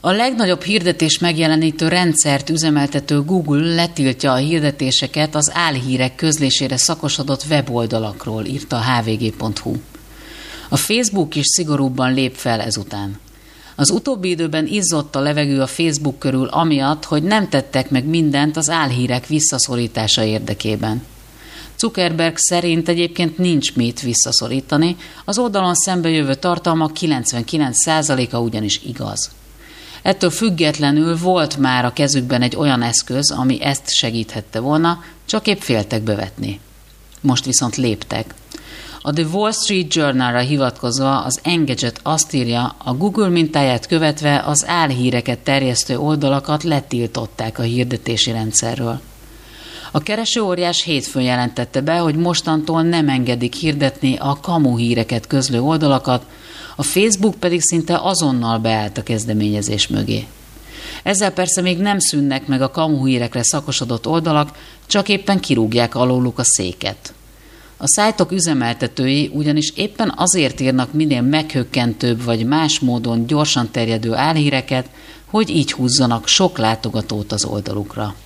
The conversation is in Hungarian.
A legnagyobb hirdetés megjelenítő rendszert üzemeltető Google letiltja a hirdetéseket az álhírek közlésére szakosodott weboldalakról, írta a hvg.hu. A Facebook is szigorúbban lép fel ezután. Az utóbbi időben izzott a levegő a Facebook körül amiatt, hogy nem tettek meg mindent az álhírek visszaszorítása érdekében. Zuckerberg szerint egyébként nincs mit visszaszorítani, az oldalon szembejövő tartalmak 99%-a ugyanis igaz. Ettől függetlenül volt már a kezükben egy olyan eszköz, ami ezt segíthette volna, csak épp féltek bevetni. Most viszont léptek. A The Wall Street Journalra hivatkozva az Engadget azt írja, a Google mintáját követve az álhíreket terjesztő oldalakat letiltották a hirdetési rendszerről. A keresőóriás hétfőn jelentette be, hogy mostantól nem engedik hirdetni a kamu híreket közlő oldalakat, a Facebook pedig szinte azonnal beállt a kezdeményezés mögé. Ezzel persze még nem szűnnek meg a kamu hírekre szakosodott oldalak, csak éppen kirúgják alóluk a széket. A szájtok üzemeltetői ugyanis éppen azért írnak minél meghökkentőbb vagy más módon gyorsan terjedő álhíreket, hogy így húzzanak sok látogatót az oldalukra.